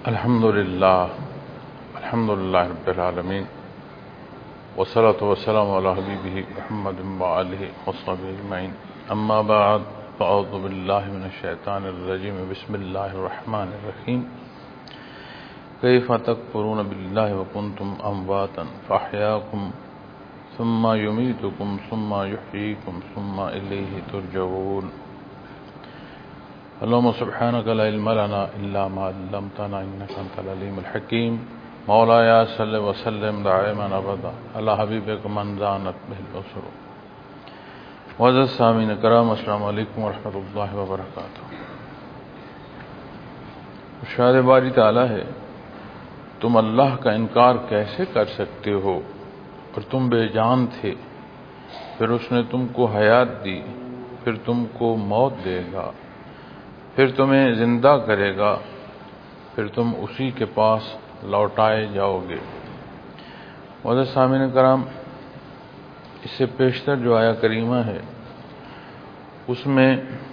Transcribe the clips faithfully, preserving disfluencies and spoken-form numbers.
الحمد للہ الحمد للہ رب العالمین والصلاة والسلام علی حبیبہ محمد وآلہ وصحبہ اجمعین، اما بعد فاعوذ باللہ من الشیطان الرجیم، بسم اللہ الرحمن الرحیم۔ کیف تکفرون باللہ وکنتم امواتا فاحیاکم ثم یمیتکم ثم یحییکم ثم الیہ ترجعون۔ اللهم سبحانك لا علم لنا إلا ما علمتنا إنك أنت العليم الحكيم۔ مولاي صل وسلم دائما أبدا على حبيبك من زانت به البصر۔ معزز سامعین کرام، السلام علیکم ورحمۃ اللہ وبرکاتہ۔ ارشاد باری تعالیٰ ہے، تم اللہ کا انکار کیسے کر سکتے ہو اور تم بے جان تھے، پھر اس نے تم کو حیات دی، پھر تم کو موت دے گا، پھر تمہیں زندہ کرے گا، پھر تم اسی کے پاس لوٹائے جاؤ گے۔ معزز سامعین کرام، اس سے پیشتر جو آیا کریمہ ہے اس میں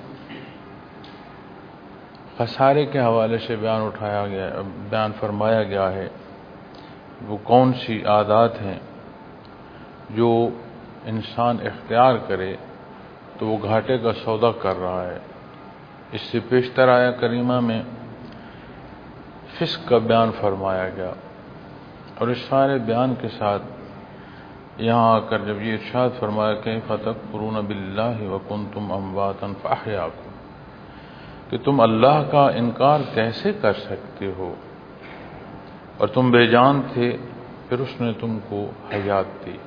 خسارے کے حوالے سے بیان اٹھایا گیا بیان فرمایا گیا ہے، وہ کون سی عادات ہیں جو انسان اختیار کرے تو وہ گھاٹے کا سودا کر رہا ہے۔ اس سے پیشتر آیا کریمہ میں فسق کا بیان فرمایا گیا، اور اس سارے بیان کے ساتھ یہاں آ کر جب یہ ارشاد فرمایا کیف تکفرون باللہ وکنتم امواتا فاحیاکم، کہ تم اللہ کا انکار کیسے کر سکتے ہو اور تم بے جان تھے، پھر اس نے تم کو حیات دی۔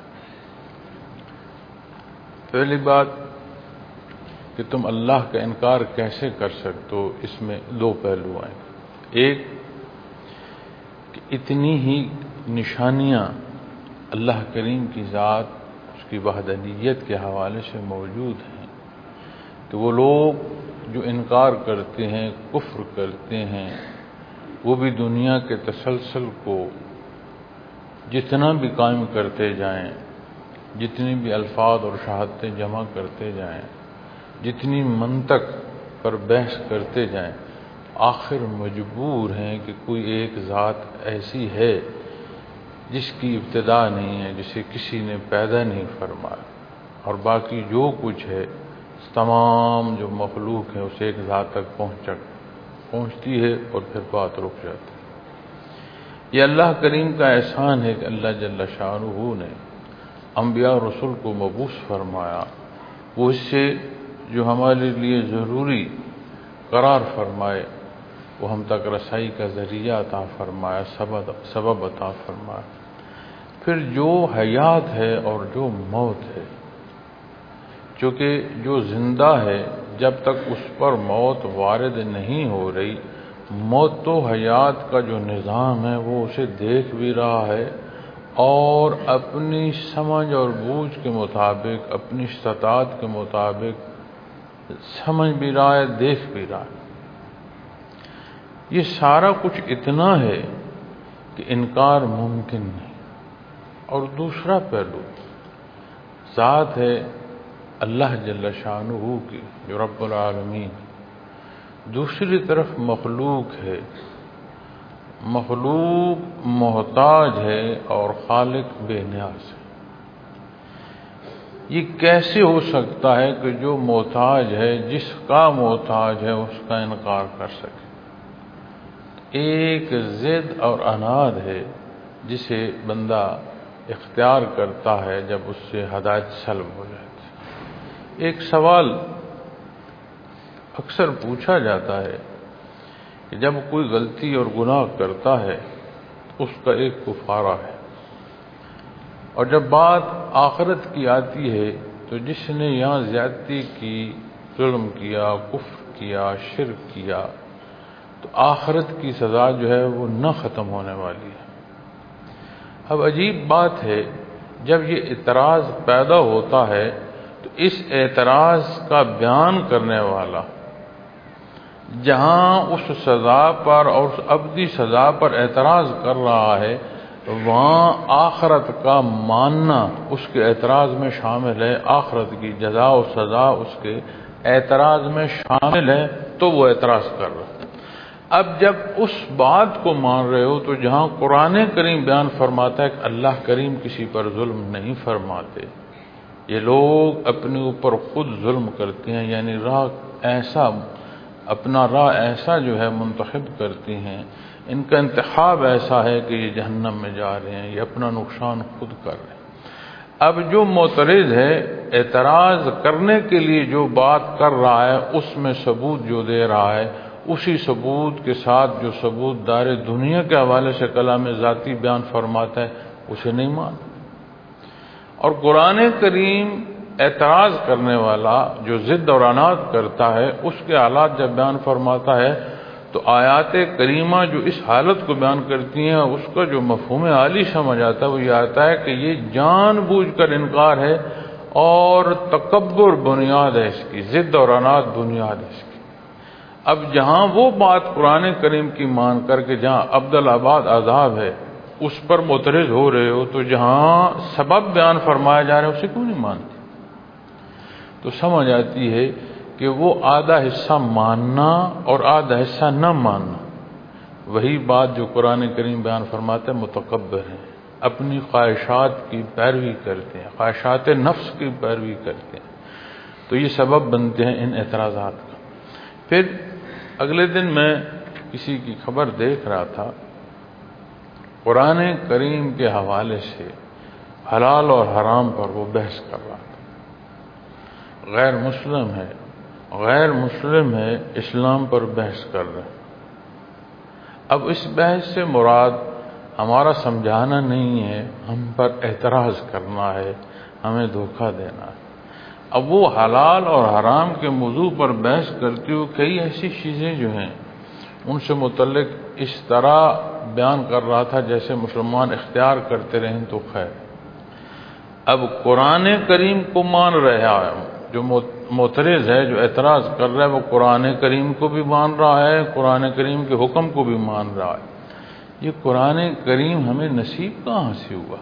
پہلی بات کہ تم اللہ کا انکار کیسے کر سکتے ہو، اس میں دو پہلو ہیں۔ ایک کہ اتنی ہی نشانیاں اللہ کریم کی ذات، اس کی وحدانیت کے حوالے سے موجود ہیں کہ وہ لوگ جو انکار کرتے ہیں، کفر کرتے ہیں، وہ بھی دنیا کے تسلسل کو جتنا بھی قائم کرتے جائیں، جتنی بھی الفاظ اور شہادتیں جمع کرتے جائیں، جتنی منطق پر بحث کرتے جائیں، آخر مجبور ہیں کہ کوئی ایک ذات ایسی ہے جس کی ابتدا نہیں ہے، جسے کسی نے پیدا نہیں فرمایا، اور باقی جو کچھ ہے تمام جو مخلوق ہے اس ایک ذات تک پہنچ پہنچتی ہے اور پھر بات رک جاتی ہے۔ یہ اللہ کریم کا احسان ہے کہ اللہ جل شانہ نے انبیاء رسول کو مبعوث فرمایا، وہ اس سے جو ہمارے لیے ضروری قرار فرمائے، وہ ہم تک رسائی کا ذریعہ عطا فرمایا، سبب سبب عطا فرمایا۔ پھر جو حیات ہے اور جو موت ہے، چونکہ جو زندہ ہے جب تک اس پر موت وارد نہیں ہو رہی، موت تو حیات کا جو نظام ہے وہ اسے دیکھ بھی رہا ہے اور اپنی سمجھ اور بوجھ کے مطابق، اپنی استطاعت کے مطابق سمجھ بھی رہا ہے، دیکھ بھی رہا ہے۔ یہ سارا کچھ اتنا ہے کہ انکار ممکن نہیں۔ اور دوسرا پہلو ذات ہے اللہ جل شانہ کی جو رب العالمین، دوسری طرف مخلوق ہے، مخلوق محتاج ہے اور خالق بے نیاز ہے۔ یہ کیسے ہو سکتا ہے کہ جو محتاج ہے، جس کا محتاج ہے، اس کا انکار کر سکے؟ ایک ضد اور عناد ہے جسے بندہ اختیار کرتا ہے جب اس سے ہدایت سلب ہو جاتی ہے۔ ایک سوال اکثر پوچھا جاتا ہے کہ جب کوئی غلطی اور گناہ کرتا ہے اس کا ایک کفارہ ہے، اور جب بات آخرت کی آتی ہے تو جس نے یہاں زیادتی کی، ظلم کیا، کفر کیا، شرک کیا، تو آخرت کی سزا جو ہے وہ نہ ختم ہونے والی ہے۔ اب عجیب بات ہے، جب یہ اعتراض پیدا ہوتا ہے تو اس اعتراض کا بیان کرنے والا جہاں اس سزا پر اور اس ابدی سزا پر اعتراض کر رہا ہے، وہاں آخرت کا ماننا اس کے اعتراض میں شامل ہے، آخرت کی جزا و سزا اس کے اعتراض میں شامل ہے، تو وہ اعتراض کر رہا ہے۔ اب جب اس بات کو مان رہے ہو تو جہاں قرآن کریم بیان فرماتا ہے کہ اللہ کریم کسی پر ظلم نہیں فرماتے، یہ لوگ اپنے اوپر خود ظلم کرتے ہیں، یعنی راہ ایسا اپنا راہ ایسا جو ہے منتخب کرتے ہیں، ان کا انتخاب ایسا ہے کہ یہ جہنم میں جا رہے ہیں، یہ اپنا نقصان خود کر رہے ہیں۔ اب جو معترض ہے اعتراض کرنے کے لیے جو بات کر رہا ہے اس میں ثبوت جو دے رہا ہے، اسی ثبوت کے ساتھ جو ثبوت دار دنیا کے حوالے سے کلام ذاتی بیان فرماتا ہے اسے نہیں مان۔ اور قرآن کریم اعتراض کرنے والا جو ضد اور عناد کرتا ہے اس کے حالات جب بیان فرماتا ہے تو آیات کریمہ جو اس حالت کو بیان کرتی ہیں اس کا جو مفہوم عالی سمجھ آتا ہے وہ یہ آتا ہے کہ یہ جان بوجھ کر انکار ہے اور تکبر بنیاد ہے اس کی، ضد اور عناد بنیاد ہے اس کی۔ اب جہاں وہ بات قرآن کریم کی مان کر کے جہاں عبدالآباد عذاب ہے اس پر معترض ہو رہے ہو تو جہاں سبب بیان فرمایا جا رہا ہے اسے کیوں نہیں مانتے؟ تو سمجھ آتی ہے کہ وہ آدھا حصہ ماننا اور آدھا حصہ نہ ماننا وہی بات جو قرآن کریم بیان فرماتا ہے، متکبر ہیں، اپنی خواہشات کی پیروی کرتے ہیں، خواہشات نفس کی پیروی کرتے ہیں، تو یہ سبب بنتے ہیں ان اعتراضات کا۔ پھر اگلے دن میں کسی کی خبر دیکھ رہا تھا، قرآن کریم کے حوالے سے حلال اور حرام پر وہ بحث کر رہا تھا، غیر مسلم ہے غیر مسلم ہے اسلام پر بحث کر رہے ہیں۔ اب اس بحث سے مراد ہمارا سمجھانا نہیں ہے، ہم پر اعتراض کرنا ہے، ہمیں دھوکہ دینا ہے۔ اب وہ حلال اور حرام کے موضوع پر بحث کرتے ہوئے کئی ایسی چیزیں جو ہیں ان سے متعلق اس طرح بیان کر رہا تھا جیسے مسلمان اختیار کرتے رہیں تو خیر۔ اب قرآن کریم کو مان رہا ہے، جو معترض ہے جو اعتراض کر رہا ہے وہ قرآن کریم کو بھی مان رہا ہے، قرآن کریم کے حکم کو بھی مان رہا ہے۔ یہ قرآن کریم ہمیں نصیب کہاں سے ہوا؟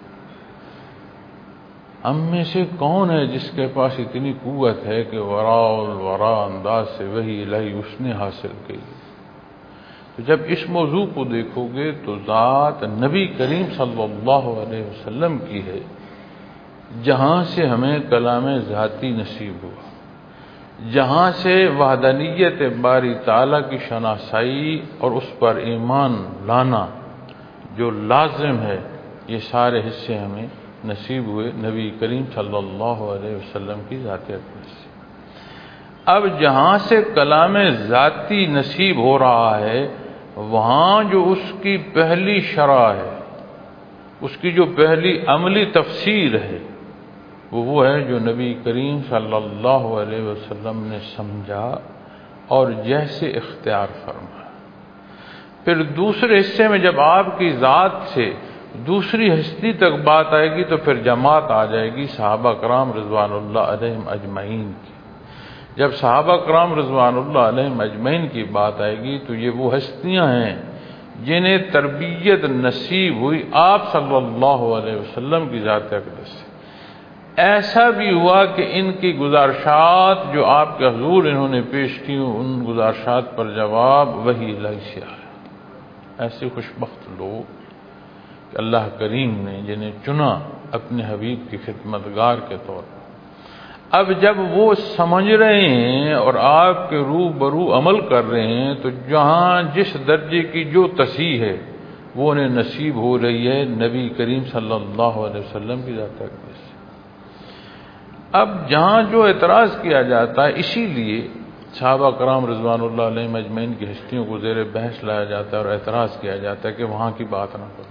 ہم میں سے کون ہے جس کے پاس اتنی قوت ہے کہ وراء الورا انداز سے وہی الہی اس نے حاصل کی؟ تو جب اس موضوع کو دیکھو گے تو ذات نبی کریم صلی اللہ علیہ وسلم کی ہے، جہاں سے ہمیں کلام ذاتی نصیب ہوا، جہاں سے وحدانیت باری تعالیٰ کی شناسائی اور اس پر ایمان لانا جو لازم ہے، یہ سارے حصے ہمیں نصیب ہوئے نبی کریم صلی اللہ علیہ وسلم کی ذات اقدس سے۔ اب جہاں سے کلام ذاتی نصیب ہو رہا ہے وہاں جو اس کی پہلی شرح ہے، اس کی جو پہلی عملی تفسیر ہے وہ وہ ہے جو نبی کریم صلی اللہ علیہ وسلم نے سمجھا اور جیسے اختیار فرمایا۔ پھر دوسرے حصے میں جب آپ کی ذات سے دوسری ہستی تک بات آئے گی تو پھر جماعت آ جائے گی صحابہ کرام رضوان اللہ علیہم اجمعین کی۔ جب صحابہ کرام رضوان اللہ علیہم اجمعین کی بات آئے گی تو یہ وہ ہستیاں ہیں جنہیں تربیت نصیب ہوئی آپ صلی اللہ علیہ وسلم کی ذات اقدس سے۔ ایسا بھی ہوا کہ ان کی گزارشات جو آپ کے حضور انہوں نے پیش کی ان گزارشات پر جواب وحی الہی سے آیا۔ ایسے خوشبخت لوگ کہ اللہ کریم نے جنہیں چنا اپنے حبیب کی خدمتگار کے طور پر۔ اب جب وہ سمجھ رہے ہیں اور آپ کے روبرو عمل کر رہے ہیں تو جہاں جس درجے کی جو تصحیح ہے وہ انہیں نصیب ہو رہی ہے نبی کریم صلی اللہ علیہ وسلم کی ذات اقدس سے۔ اب جہاں جو اعتراض کیا جاتا ہے اسی لیے صحابہ کرام رضوان اللہ علیہ اجمعین کی ہستیوں کو زیر بحث لایا جاتا ہے اور اعتراض کیا جاتا ہے کہ وہاں کی بات نہ کرو۔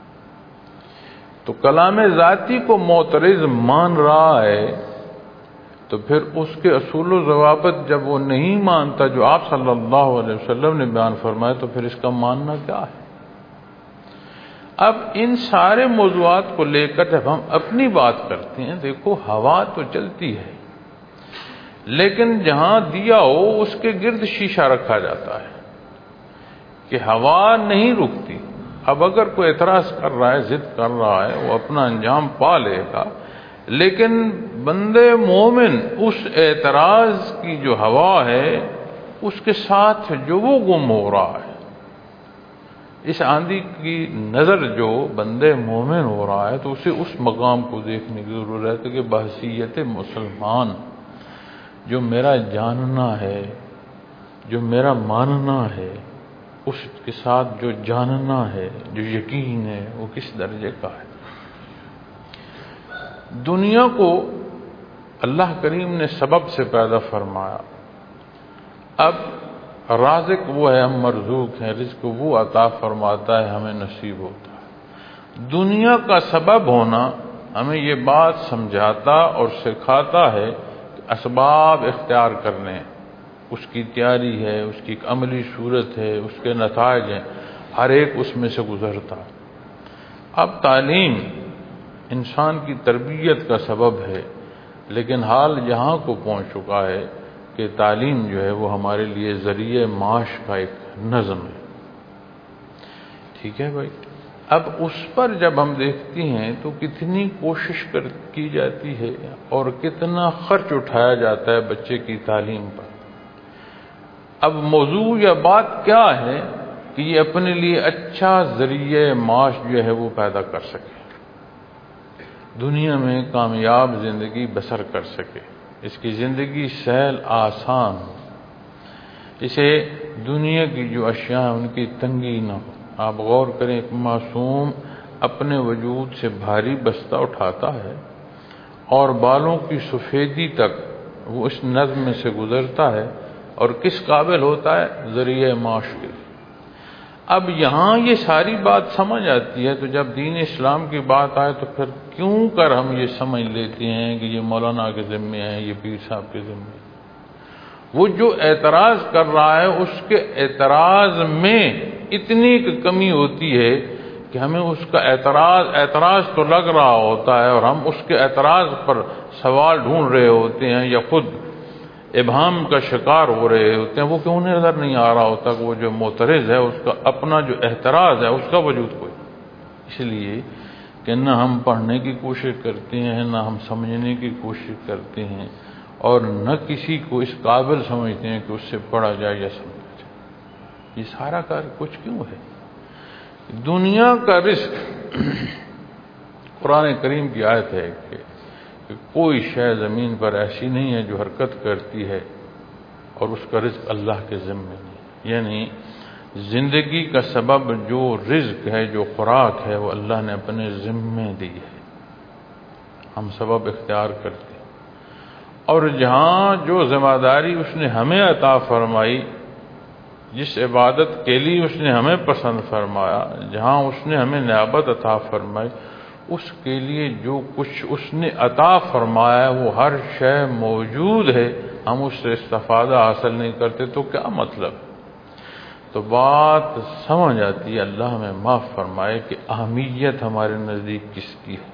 تو کلام ذاتی کو معترض مان رہا ہے تو پھر اس کے اصول و ضوابط جب وہ نہیں مانتا جو آپ صلی اللہ علیہ وسلم نے بیان فرمایا تو پھر اس کا ماننا کیا ہے؟ اب ان سارے موضوعات کو لے کر جب ہم اپنی بات کرتے ہیں، دیکھو ہوا تو چلتی ہے لیکن جہاں دیا ہو اس کے گرد شیشہ رکھا جاتا ہے کہ ہوا نہیں رکتی۔ اب اگر کوئی اعتراض کر رہا ہے، ضد کر رہا ہے، وہ اپنا انجام پا لے گا، لیکن بندے مومن اس اعتراض کی جو ہوا ہے اس کے ساتھ جو وہ گم ہو رہا ہے، اس آندھی کی نظر جو بندے مومن ہو رہا ہے، تو اسے اس مقام کو دیکھنے کی ضرورت ہے کہ بحیثیت مسلمان جو میرا جاننا ہے، جو میرا ماننا ہے، اس کے ساتھ جو جاننا ہے، جو یقین ہے، وہ کس درجے کا ہے۔ دنیا کو اللہ کریم نے سبب سے پیدا فرمایا، اب رازق وہ ہے، ہم مرزوق ہیں، رزق وہ عطا فرماتا ہے، ہمیں نصیب ہوتا ہے۔ دنیا کا سبب ہونا ہمیں یہ بات سمجھاتا اور سکھاتا ہے کہ اسباب اختیار کرنے ہیں، اس کی تیاری ہے، اس کی ایک عملی صورت ہے، اس کے نتائج ہیں، ہر ایک اس میں سے گزرتا ہے۔ اب تعلیم انسان کی تربیت کا سبب ہے، لیکن حال یہاں کو پہنچ چکا ہے کہ تعلیم جو ہے وہ ہمارے لیے ذریعہ معاش کا ایک نظم ہے۔ ٹھیک ہے بھائی، اب اس پر جب ہم دیکھتے ہیں تو کتنی کوشش کی جاتی ہے اور کتنا خرچ اٹھایا جاتا ہے بچے کی تعلیم پر۔ اب موضوع یا بات کیا ہے کہ یہ اپنے لیے اچھا ذریعہ معاش جو ہے وہ پیدا کر سکے، دنیا میں کامیاب زندگی بسر کر سکے، اس کی زندگی سہل آسان ہو، اسے دنیا کی جو اشیاء ہیں ان کی تنگی نہ ہو۔ آپ غور کریں، ایک معصوم اپنے وجود سے بھاری بستہ اٹھاتا ہے اور بالوں کی سفیدی تک وہ اس نظم میں سے گزرتا ہے، اور کس قابل ہوتا ہے؟ ذریعہ معاش کے۔ اب یہاں یہ ساری بات سمجھ آتی ہے، تو جب دین اسلام کی بات آئے تو پھر کیوں کر ہم یہ سمجھ لیتے ہیں کہ یہ مولانا کے ذمے ہیں، یہ پیر صاحب کے ذمے ہیں۔ وہ جو اعتراض کر رہا ہے اس کے اعتراض میں اتنی کمی ہوتی ہے کہ ہمیں اس کا اعتراض اعتراض تو لگ رہا ہوتا ہے، اور ہم اس کے اعتراض پر سوال ڈھونڈ رہے ہوتے ہیں یا خود ابہام کا شکار ہو رہے ہوتے ہیں۔ وہ کیوں نظر نہیں آ رہا ہوتا کہ وہ جو معترض ہے اس کا اپنا جو اعتراض ہے اس کا وجود کوئی، اس لیے کہ نہ ہم پڑھنے کی کوشش کرتے ہیں، نہ ہم سمجھنے کی کوشش کرتے ہیں، اور نہ کسی کو اس قابل سمجھتے ہیں کہ اس سے پڑھا جائے یا سمجھا جائے۔ یہ سارا کار کچھ کیوں ہے؟ دنیا کا رزق قرآن کریم کی آیت ہے کہ کہ کوئی شے زمین پر ایسی نہیں ہے جو حرکت کرتی ہے اور اس کا رزق اللہ کے ذمے نہیں، یعنی زندگی کا سبب جو رزق ہے، جو خوراک ہے، وہ اللہ نے اپنے ذمے دی ہے، ہم سبب اختیار کرتے ہیں، اور جہاں جو ذمہ داری اس نے ہمیں عطا فرمائی، جس عبادت کے لیے اس نے ہمیں پسند فرمایا، جہاں اس نے ہمیں نعمت عطا فرمائی، اس کے لیے جو کچھ اس نے عطا فرمایا وہ ہر شے موجود ہے، ہم اس سے استفادہ حاصل نہیں کرتے تو کیا مطلب؟ تو بات سمجھ آتی ہے، اللہ ہمیں معاف فرمائے کہ اہمیت ہمارے نزدیک کس کی ہے۔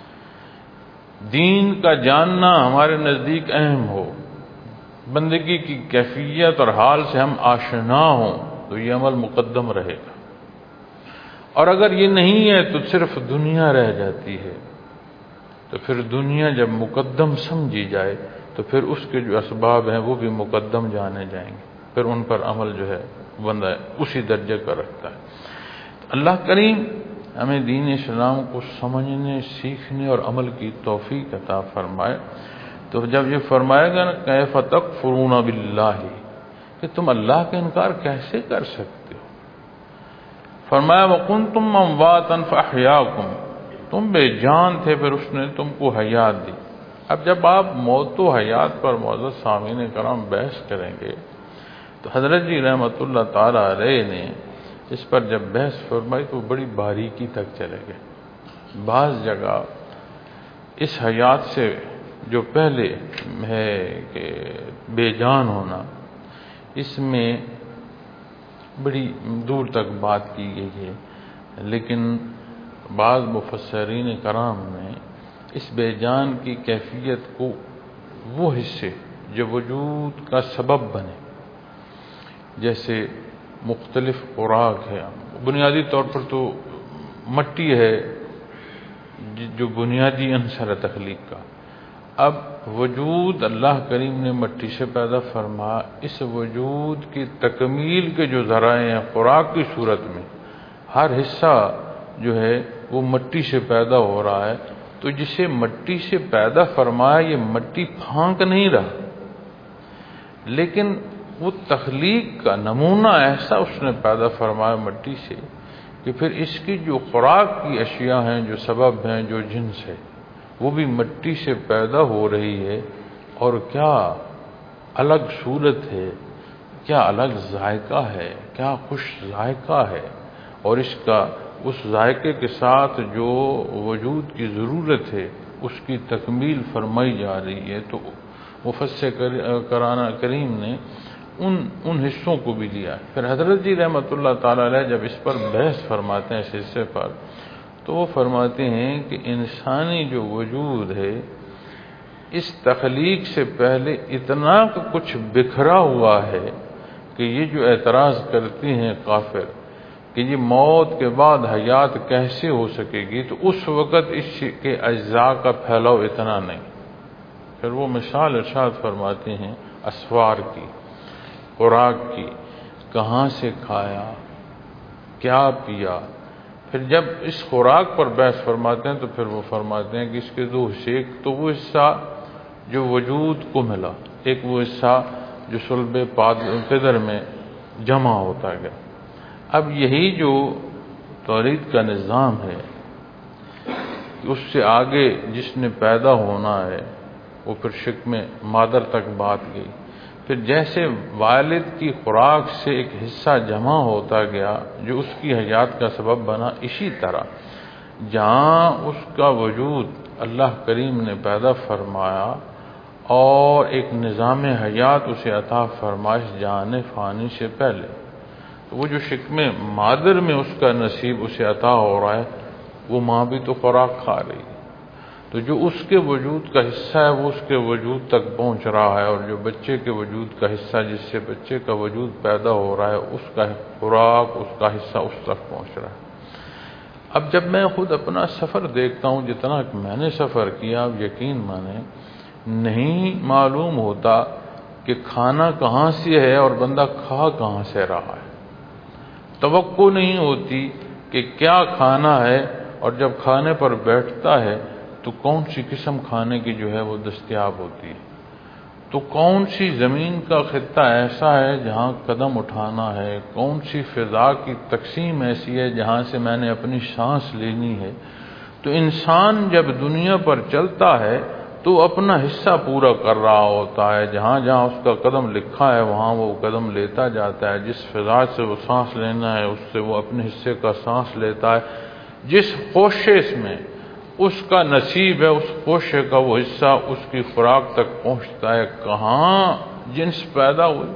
دین کا جاننا ہمارے نزدیک اہم ہو، بندگی کی کیفیت اور حال سے ہم آشنا ہوں تو یہ عمل مقدم رہے گا، اور اگر یہ نہیں ہے تو صرف دنیا رہ جاتی ہے۔ تو پھر دنیا جب مقدم سمجھی جائے تو پھر اس کے جو اسباب ہیں وہ بھی مقدم جانے جائیں گے، پھر ان پر عمل جو ہے بندہ اسی درجے کا رکھتا ہے۔ اللہ کریم ہمیں دین اسلام کو سمجھنے، سیکھنے اور عمل کی توفیق عطا فرمائے۔ تو جب یہ فرمائے گا نا کیف تکفرون باللہ، کہ تم اللہ کا انکار کیسے کر سکتے ہو؟ فرمایا وَكُنْتُمْ أَمْوَاتًا فَأَحْيَاكُمْ، تم بے جان تھے پھر اس نے تم کو حیات دی۔ اب جب آپ موت و حیات پر معزز سامعین کرام بحث کریں گے تو حضرت جی رحمۃ اللہ تعالی علیہ نے اس پر جب بحث فرمائی تو بڑی باریکی تک چلے گئے۔ بعض جگہ اس حیات سے جو پہلے ہے کہ بے جان ہونا، اس میں بڑی دور تک بات کی گئی ہے، لیکن بعض مفسرین کرام نے اس بے جان کی کیفیت کو وہ حصے جو وجود کا سبب بنے، جیسے مختلف خوراک ہے، بنیادی طور پر تو مٹی ہے جو بنیادی عنصر ہے تخلیق کا، اب وجود اللہ کریم نے مٹی سے پیدا فرمایا، اس وجود کی تکمیل کے جو ذرائع ہیں خوراک کی صورت میں، ہر حصہ جو ہے وہ مٹی سے پیدا ہو رہا ہے، تو جسے مٹی سے پیدا فرمایا یہ مٹی پھانک نہیں رہا، لیکن وہ تخلیق کا نمونہ ایسا اس نے پیدا فرمایا مٹی سے کہ پھر اس کی جو خوراک کی اشیاء ہیں، جو سبب ہیں، جو جنس ہے، وہ بھی مٹی سے پیدا ہو رہی ہے، اور کیا الگ صورت ہے، کیا الگ ذائقہ ہے، کیا خوش ذائقہ ہے، اور اس کا اس ذائقے کے ساتھ جو وجود کی ضرورت ہے اس کی تکمیل فرمائی جا رہی ہے۔ تو مفسر قرآن کریم نے ان ان حصوں کو بھی لیا۔ پھر حضرت جی رحمۃ اللہ تعالی علیہ جب اس پر بحث فرماتے ہیں، اس حصے پر، تو وہ فرماتے ہیں کہ انسانی جو وجود ہے اس تخلیق سے پہلے اتنا کچھ بکھرا ہوا ہے کہ یہ جو اعتراض کرتے ہیں کافر کہ یہ موت کے بعد حیات کیسے ہو سکے گی، تو اس وقت اس کے اجزاء کا پھیلاؤ اتنا نہیں۔ پھر وہ مثال ارشاد فرماتے ہیں اسوار کی، خوراک کی، کہاں سے کھایا، کیا پیا۔ پھر جب اس خوراک پر بحث فرماتے ہیں تو پھر وہ فرماتے ہیں کہ اس کے دو حصے، ایک تو وہ حصہ جو وجود کو ملا، ایک وہ حصہ جو صلب پدر میں جمع ہوتا گیا۔ اب یہی جو تولید کا نظام ہے، اس سے آگے جس نے پیدا ہونا ہے وہ پھر شکم مادر تک بات گئی۔ پھر جیسے والد کی خوراک سے ایک حصہ جمع ہوتا گیا جو اس کی حیات کا سبب بنا، اسی طرح جہاں اس کا وجود اللہ کریم نے پیدا فرمایا اور ایک نظام حیات اسے عطا فرمائش جہان فانی سے پہلے، تو وہ جو شکم مادر میں اس کا نصیب اسے عطا ہو رہا ہے، وہ ماں بھی تو خوراک کھا رہی ہے، تو جو اس کے وجود کا حصہ ہے وہ اس کے وجود تک پہنچ رہا ہے، اور جو بچے کے وجود کا حصہ جس سے بچے کا وجود پیدا ہو رہا ہے اس کا خوراک، اس کا حصہ اس تک پہنچ رہا ہے۔ اب جب میں خود اپنا سفر دیکھتا ہوں، جتنا میں نے سفر کیا، اب یقین مانے نہیں معلوم ہوتا کہ کھانا کہاں سے ہے اور بندہ کھا کہاں سے رہا ہے۔ توقع نہیں ہوتی کہ کیا کھانا ہے، اور جب کھانے پر بیٹھتا ہے تو کون سی قسم کھانے کی جو ہے وہ دستیاب ہوتی ہے، تو کون سی زمین کا خطہ ایسا ہے جہاں قدم اٹھانا ہے، کون سی فضا کی تقسیم ایسی ہے جہاں سے میں نے اپنی سانس لینی ہے۔ تو انسان جب دنیا پر چلتا ہے تو اپنا حصہ پورا کر رہا ہوتا ہے، جہاں جہاں اس کا قدم لکھا ہے وہاں وہ قدم لیتا جاتا ہے، جس فضا سے وہ سانس لینا ہے اس سے وہ اپنے حصے کا سانس لیتا ہے، جس کوشش میں اس کا نصیب ہے اس کوشے کا وہ حصہ اس کی خوراک تک پہنچتا ہے۔ کہاں جنس پیدا ہوئی،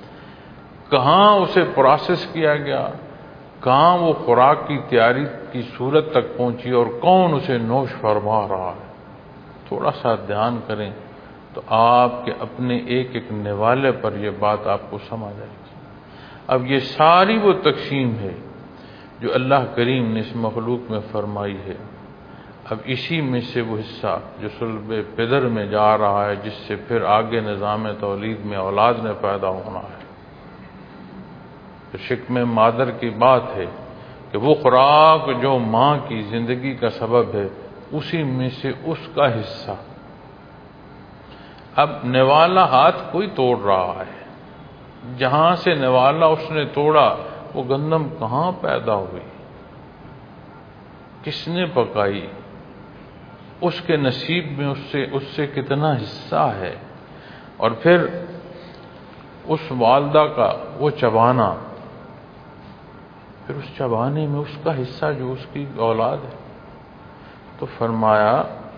کہاں اسے پروسیس کیا گیا، کہاں وہ خوراک کی تیاری کی صورت تک پہنچی، اور کون اسے نوش فرما رہا ہے۔ تھوڑا سا دھیان کریں تو آپ کے اپنے ایک ایک نوالے پر یہ بات آپ کو سمجھ آئے گی۔ اب یہ ساری وہ تقسیم ہے جو اللہ کریم نے اس مخلوق میں فرمائی ہے۔ اب اسی میں سے وہ حصہ جو صلب پدر میں جا رہا ہے، جس سے پھر آگے نظام تولید میں اولاد نے پیدا ہونا ہے، شکم مادر کی بات ہے کہ وہ خوراک جو ماں کی زندگی کا سبب ہے، اسی میں سے اس کا حصہ۔ اب نوالا ہاتھ کوئی توڑ رہا ہے، جہاں سے نوالا اس نے توڑا وہ گندم کہاں پیدا ہوئی، کس نے پکائی، اس کے نصیب میں اس سے اس سے کتنا حصہ ہے، اور پھر اس والدہ کا وہ چبانا، پھر اس چبانے میں اس کا حصہ جو اس کی اولاد ہے۔ تو فرمایا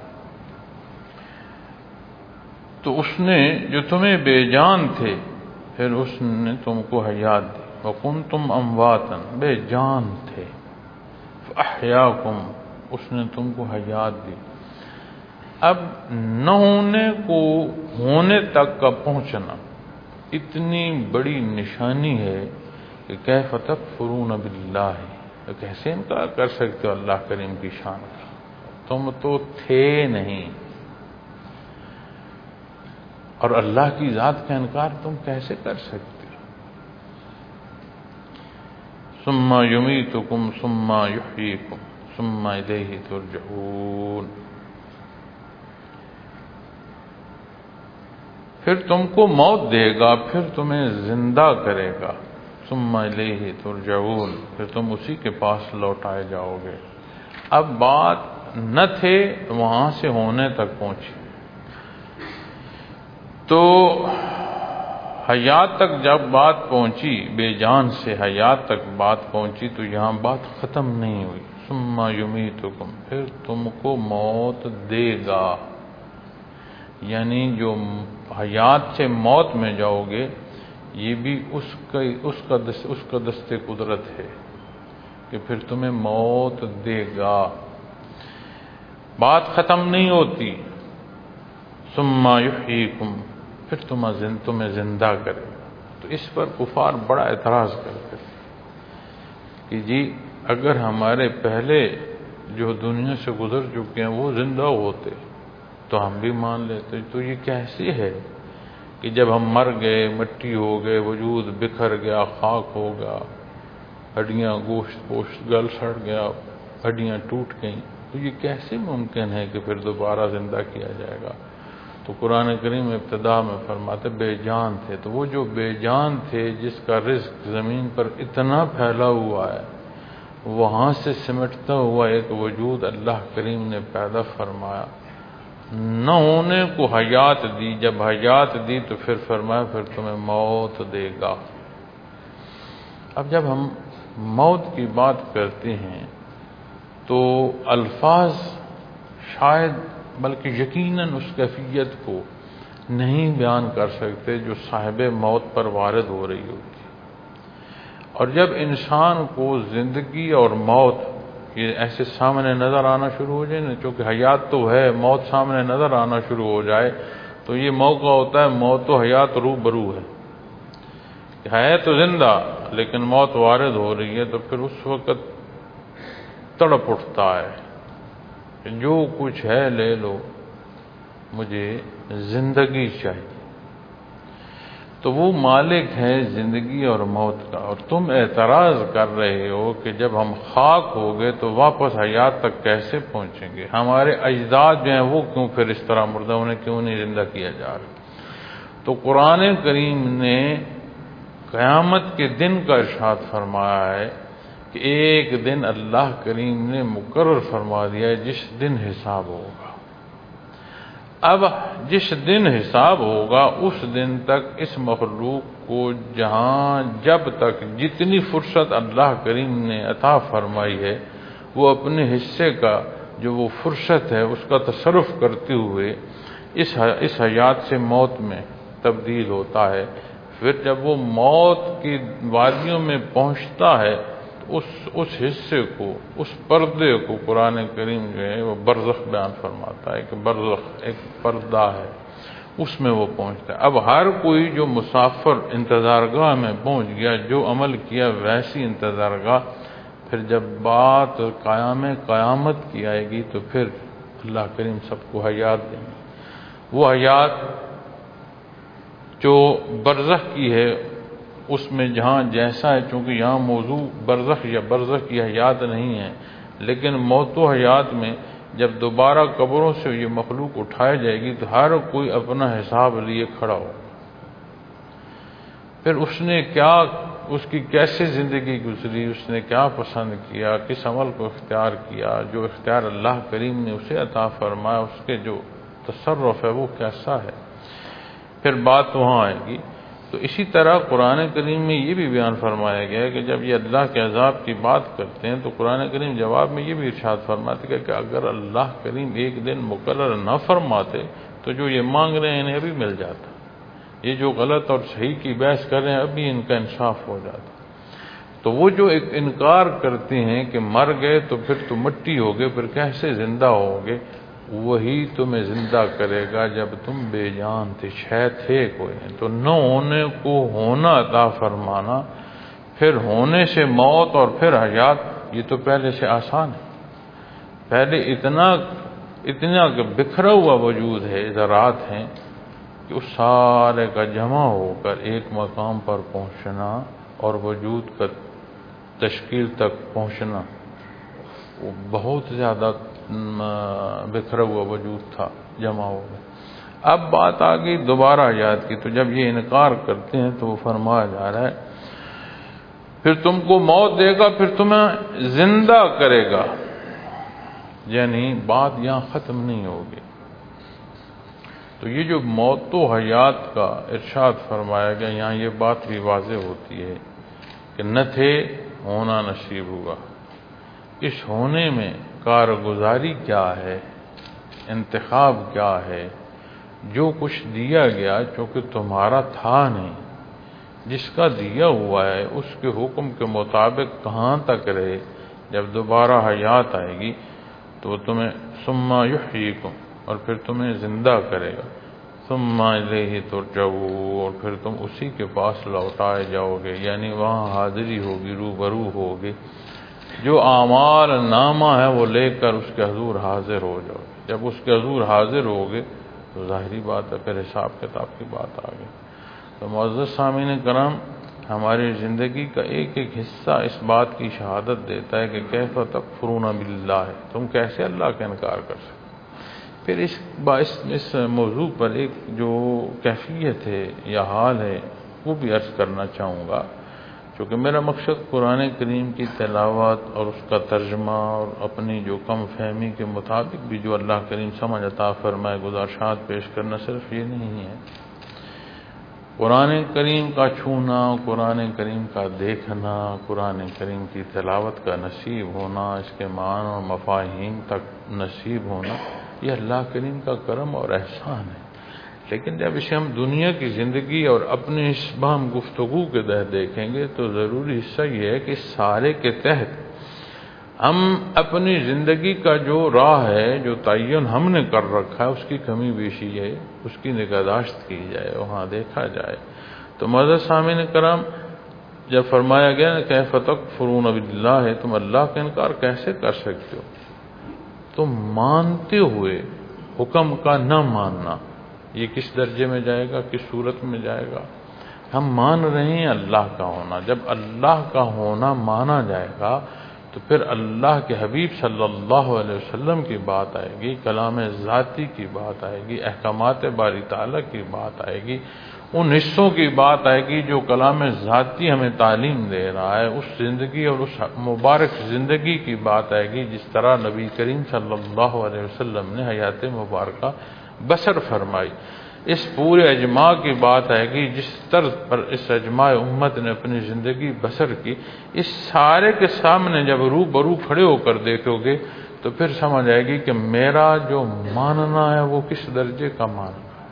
تو اس نے جو تمہیں بے جان تھے پھر اس نے تم کو حیات دی، وَكُنْتُمْ أَمْوَاتًا، بے جان تھے، فَأَحْيَاكُمْ، اس نے تم کو حیات دی۔ اب نہ ہونے کو ہونے تک کا پہنچنا اتنی بڑی نشانی ہے کہ کیف تکفرون باللہ، کیسے انکار کر سکتے ہو اللہ کریم کی شان کا، تم تو تھے نہیں، اور اللہ کی ذات کا انکار تم کیسے کر سکتے ہو؟ ثم یمیتکم ثم یحییکم ثم الیہ ترجعون، پھر تم کو موت دے گا، پھر تمہیں زندہ کرے گا، ثم الیہ ترجعون، پھر تم اسی کے پاس لوٹائے جاؤ گے۔ اب بات نہ تھے وہاں سے ہونے تک پہنچی، تو حیات تک جب بات پہنچی، بے جان سے حیات تک بات پہنچی، تو یہاں بات ختم نہیں ہوئی۔ ثم یمیتکم، پھر تم کو موت دے گا، یعنی جو حیات سے موت میں جاؤ گے، یہ بھی اس کا اس کا دست اس کا دست قدرت ہے کہ پھر تمہیں موت دے گا۔ بات ختم نہیں ہوتی۔ ثم یحییکم، پھر تمہیں زندہ کرے گا۔ تو اس پر کفار بڑا اعتراض کرتے تھے کہ جی اگر ہمارے پہلے جو دنیا سے گزر چکے ہیں وہ زندہ ہوتے تو ہم بھی مان لیتے۔ تو یہ کیسے ہے کہ جب ہم مر گئے، مٹی ہو گئے، وجود بکھر گیا، خاک ہو گیا، ہڈیاں گوشت پوشت گل سڑ گیا، ہڈیاں ٹوٹ گئیں، تو یہ کیسے ممکن ہے کہ پھر دوبارہ زندہ کیا جائے گا؟ تو قرآن کریم ابتدا میں فرماتے بے جان تھے، تو وہ جو بے جان تھے، جس کا رزق زمین پر اتنا پھیلا ہوا ہے، وہاں سے سمٹتا ہوا ایک وجود اللہ کریم نے پیدا فرمایا، نہ ہونے کو حیات دی، جب حیات دی تو پھر فرمایا پھر تمہیں موت دے گا۔ اب جب ہم موت کی بات کرتے ہیں تو الفاظ شاید بلکہ یقیناً اس کیفیت کو نہیں بیان کر سکتے جو صاحب موت پر وارد ہو رہی ہوتی۔ اور جب انسان کو زندگی اور موت یہ ایسے سامنے نظر آنا شروع ہو جائے نا، چونکہ حیات تو ہے، موت سامنے نظر آنا شروع ہو جائے تو یہ موقع ہوتا ہے موت و حیات رو برو ہے، ہے تو زندہ لیکن موت وارد ہو رہی ہے، تو پھر اس وقت تڑپ اٹھتا ہے کہ جو کچھ ہے لے لو، مجھے زندگی چاہیے۔ تو وہ مالک ہے زندگی اور موت کا، اور تم اعتراض کر رہے ہو کہ جب ہم خاک ہو گئے تو واپس حیات تک کیسے پہنچیں گے؟ ہمارے اجداد جو ہیں وہ کیوں پھر اس طرح مردہ انہیں کیوں نہیں زندہ کیا جا رہا؟ تو قرآن کریم نے قیامت کے دن کا ارشاد فرمایا ہے کہ ایک دن اللہ کریم نے مقرر فرما دیا ہے جس دن حساب ہوگا۔ اب جس دن حساب ہوگا اس دن تک اس مخلوق کو جہاں جب تک جتنی فرصت اللہ کریم نے عطا فرمائی ہے وہ اپنے حصے کا جو وہ فرصت ہے اس کا تصرف کرتے ہوئے اس اس حیات سے موت میں تبدیل ہوتا ہے۔ پھر جب وہ موت کی وادیوں میں پہنچتا ہے اس اس حصے کو، اس پردے کو قرآن کریم جو ہے وہ برزخ بیان فرماتا ہے کہ برزخ ایک پردہ ہے، اس میں وہ پہنچتا ہے۔ اب ہر کوئی جو مسافر انتظارگاہ میں پہنچ گیا، جو عمل کیا ویسی انتظارگاہ، پھر جب بات قیام قیامت کی آئے گی تو پھر اللہ کریم سب کو حیات دیں گے۔ وہ حیات جو برزخ کی ہے اس میں جہاں جیسا ہے، چونکہ یہاں موضوع برزخ یا برزخ کی حیات نہیں ہے، لیکن موت و حیات میں جب دوبارہ قبروں سے یہ مخلوق اٹھائی جائے گی تو ہر کوئی اپنا حساب لیے کھڑا ہو، پھر اس نے کیا، اس کی کیسے زندگی گزری، اس نے کیا پسند کیا، کس عمل کو اختیار کیا، جو اختیار اللہ کریم نے اسے عطا فرمایا اس کے جو تصرف ہے وہ کیسا ہے، پھر بات وہاں آئے گی۔ تو اسی طرح قرآن کریم میں یہ بھی بیان فرمایا گیا ہے کہ جب یہ اللہ کے عذاب کی بات کرتے ہیں تو قرآن کریم جواب میں یہ بھی ارشاد فرماتے ہیں کہ اگر اللہ کریم ایک دن مقرر نہ فرماتے تو جو یہ مانگ رہے ہیں انہیں ابھی مل جاتا، یہ جو غلط اور صحیح کی بحث کر رہے ہیں ابھی ان کا انصاف ہو جاتا۔ تو وہ جو ایک انکار کرتے ہیں کہ مر گئے تو پھر تو مٹی ہو گئے، پھر کیسے زندہ ہوگے، وہی تمہیں زندہ کرے گا جب تم بے جان تھے، شے تھے کوئی نہیں۔ تو نہ ہونے کو ہونا عطا فرمانا، پھر ہونے سے موت اور پھر حیات، یہ تو پہلے سے آسان ہے۔ پہلے اتنا اتنا کہ بکھرا ہوا وجود ہے، ذرات ہیں، کہ اس سارے کا جمع ہو کر ایک مقام پر پہنچنا اور وجود کا تشکیل تک پہنچنا، وہ بہت زیادہ بکھرا ہوا وجود تھا، جمع ہو گیا۔ اب بات آ گئی دوبارہ یاد کی، تو جب یہ انکار کرتے ہیں تو وہ فرمایا جا رہا ہے پھر تم کو موت دے گا، پھر تمہیں زندہ کرے گا، یعنی بات یہاں ختم نہیں ہوگی۔ تو یہ جو موت و حیات کا ارشاد فرمایا گیا، یہاں یہ بات بھی واضح ہوتی ہے کہ نہ تھے ہونا نصیب ہوا۔ اس ہونے میں کارگزاری کیا ہے، انتخاب کیا ہے؟ جو کچھ دیا گیا چونکہ تمہارا تھا نہیں، جس کا دیا ہوا ہے اس کے حکم کے مطابق کہاں تک رہے، جب دوبارہ حیات آئے گی تو تمہیں ثم یحییکم، اور پھر تمہیں زندہ کرے گا، ثم الیہ ترجعون، اور پھر تم اسی کے پاس لوٹائے جاؤ گے، یعنی وہاں حاضری ہوگی، روبرو ہوگی، جو اعمال نامہ ہے وہ لے کر اس کے حضور حاضر ہو جاؤ گے۔ جب اس کے حضور حاضر ہوگے تو ظاہری بات ہے پھر حساب کتاب کی بات آ گئی۔ تو معزز سامعین کرام، ہماری زندگی کا ایک ایک حصہ اس بات کی شہادت دیتا ہے کہ کیف تکفرون باللہ، تم کیسے اللہ کا انکار کر سکتے۔ پھر اس باعث اس موضوع پر ایک جو کیفیت ہے یا حال ہے وہ بھی عرض کرنا چاہوں گا، کیونکہ میرا مقصد قرآن کریم کی تلاوت اور اس کا ترجمہ اور اپنی جو کم فہمی کے مطابق بھی جو اللہ کریم سمجھ عطا فرمائے گزارشات پیش کرنا صرف یہ نہیں ہے۔ قرآن کریم کا چھونا، قرآن کریم کا دیکھنا، قرآن کریم کی تلاوت کا نصیب ہونا، اس کے معنی اور مفاہیم تک نصیب ہونا، یہ اللہ کریم کا کرم اور احسان ہے۔ لیکن جب اسے ہم دنیا کی زندگی اور اپنے اس باہم گفتگو کے تحت دیکھیں گے تو ضروری حصہ یہ ہے کہ سارے کے تحت ہم اپنی زندگی کا جو راہ ہے، جو تعین ہم نے کر رکھا ہے، اس کی کمی بیشی ہے، اس کی نگہداشت کی جائے، وہاں دیکھا جائے۔ تو معزز سامعین کرام، جب فرمایا گیا نا کیف تکفرون باللہ، تم اللہ کا انکار کیسے کر سکتے ہو، تو مانتے ہوئے حکم کا نہ ماننا، یہ کس درجے میں جائے گا، کس صورت میں جائے گا؟ ہم مان رہے ہیں اللہ کا ہونا، جب اللہ کا ہونا مانا جائے گا تو پھر اللہ کے حبیب صلی اللہ علیہ وسلم کی بات آئے گی، کلام ذاتی کی بات آئے گی، احکامات باری تعالیٰ کی بات آئے گی، ان حصوں کی بات آئے گی جو کلام ذاتی ہمیں تعلیم دے رہا ہے، اس زندگی اور اس مبارک زندگی کی بات آئے گی جس طرح نبی کریم صلی اللہ علیہ وسلم نے حیات مبارکہ بسر فرمائی۔ اس پورے اجماع کی بات آئے گی جس طرز پر اس اجماع امت نے اپنی زندگی بسر کی۔ اس سارے کے سامنے جب رو برو کھڑے ہو کر دیکھو گے تو پھر سمجھ آئے گی کہ میرا جو ماننا ہے وہ کس درجے کا ماننا ہے۔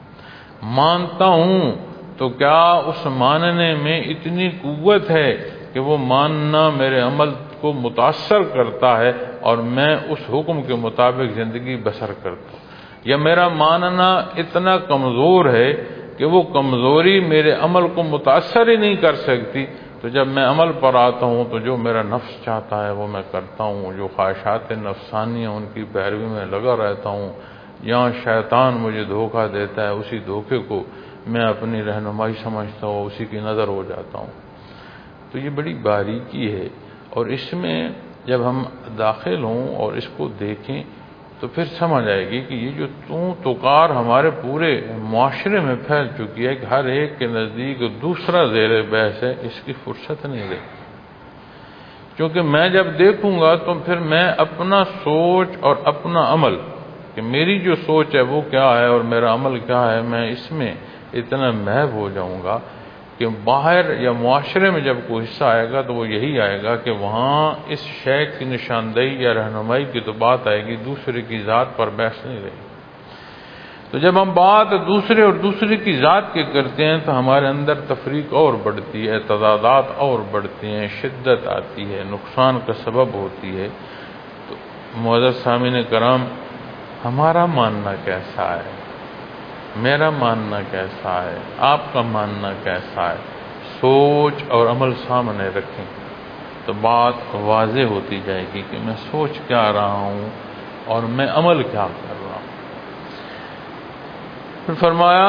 مانتا ہوں تو کیا اس ماننے میں اتنی قوت ہے کہ وہ ماننا میرے عمل کو متاثر کرتا ہے اور میں اس حکم کے مطابق زندگی بسر کرتا ہوں، یا میرا ماننا اتنا کمزور ہے کہ وہ کمزوری میرے عمل کو متاثر ہی نہیں کر سکتی، تو جب میں عمل پر آتا ہوں تو جو میرا نفس چاہتا ہے وہ میں کرتا ہوں، جو خواہشات نفسانی ہیں ان کی پیروی میں لگا رہتا ہوں، یہاں شیطان مجھے دھوکہ دیتا ہے اسی دھوکے کو میں اپنی رہنمائی سمجھتا ہوں، اسی کی نظر ہو جاتا ہوں۔ تو یہ بڑی باریکی ہے، اور اس میں جب ہم داخل ہوں اور اس کو دیکھیں تو پھر سمجھ آئے گی کہ یہ جو تو تکار ہمارے پورے معاشرے میں پھیل چکی ہے کہ ہر ایک کے نزدیک دوسرا زیر بحث ہے، اس کی فرصت نہیں رہی۔ کیونکہ میں جب دیکھوں گا تو پھر میں اپنا سوچ اور اپنا عمل، کہ میری جو سوچ ہے وہ کیا ہے اور میرا عمل کیا ہے، میں اس میں اتنا محو ہو جاؤں گا کہ باہر یا معاشرے میں جب کوئی حصہ آئے گا تو وہ یہی آئے گا کہ وہاں اس شے کی نشاندہی یا رہنمائی کی تو بات آئے گی، دوسرے کی ذات پر بحث نہیں رہے گی۔ تو جب ہم بات دوسرے اور دوسرے کی ذات کے کرتے ہیں تو ہمارے اندر تفریق اور بڑھتی ہے، تضادات اور بڑھتی ہیں، شدت آتی ہے، نقصان کا سبب ہوتی ہے۔ تو معزز سامعین کرام، ہمارا ماننا کیسا ہے، میرا ماننا کیسا ہے، آپ کا ماننا کیسا ہے، سوچ اور عمل سامنے رکھیں تو بات واضح ہوتی جائے گی کہ میں سوچ کیا رہا ہوں اور میں عمل کیا کر رہا ہوں۔ پھر فرمایا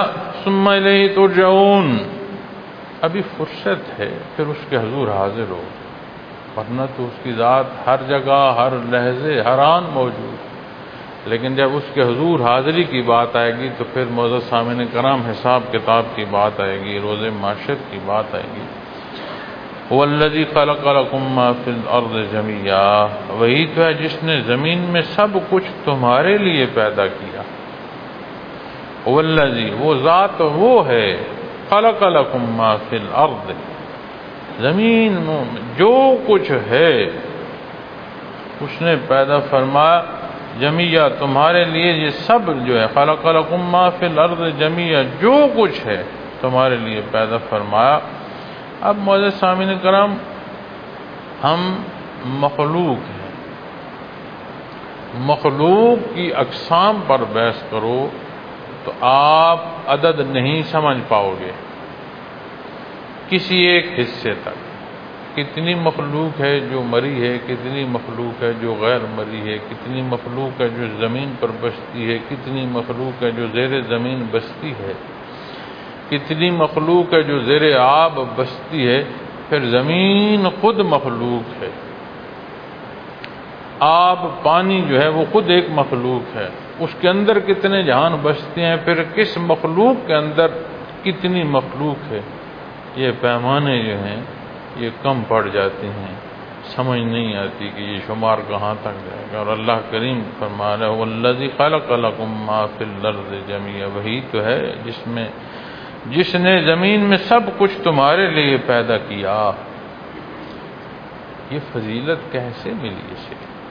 ثم الیہ ترجعون، ابھی فرصت ہے، پھر اس کے حضور حاضر ہو، ورنہ تو اس کی ذات ہر جگہ ہر لحظے ہر آن موجود، لیکن جب اس کے حضور حاضری کی بات آئے گی تو پھر معزز سامعین کرام حساب کتاب کی بات آئے گی، روز معاشر کی بات آئے گی۔ هو الذی خلق لکم ما فی الارض جمیعا، وہی تو ہے جس نے زمین میں سب کچھ تمہارے لیے پیدا کیا۔ هو الذی، وہ ذات وہ ہے، خلق لکم ما فی الارض، زمین میں جو کچھ ہے اس نے پیدا فرمایا، جمیعا تمہارے لیے، یہ سب جو ہے، خلق لکم ما فی الارض جمیعا، جو کچھ ہے تمہارے لیے پیدا فرمایا۔ اب معزز سامعین کرام، ہم مخلوق ہیں، مخلوق کی اقسام پر بحث کرو تو آپ عدد نہیں سمجھ پاؤ گے کسی ایک حصے تک۔ کتنی مخلوق ہے جو مری ہے، کتنی مخلوق ہے جو غیر مری ہے، کتنی مخلوق ہے جو زمین پر بستی ہے، کتنی مخلوق ہے جو زیر زمین بستی ہے، کتنی مخلوق ہے جو زیر آب بستی ہے، پھر زمین خود مخلوق ہے، آب پانی جو ہے وہ خود ایک مخلوق ہے، اس کے اندر کتنے جہان بستے ہیں، پھر کس مخلوق کے اندر کتنی مخلوق ہے، یہ پیمانے جو ہیں یہ کم پڑ جاتے ہیں، سمجھ نہیں آتی کہ یہ شمار کہاں تک جائے گا۔ اور اللہ کریم فرما رہا ہے والذی خلق لکم ما فی الارض جمیعا، وہی تو ہے جس میں جس نے زمین میں سب کچھ تمہارے لیے پیدا کیا۔ یہ فضیلت کیسے ملی اسے؟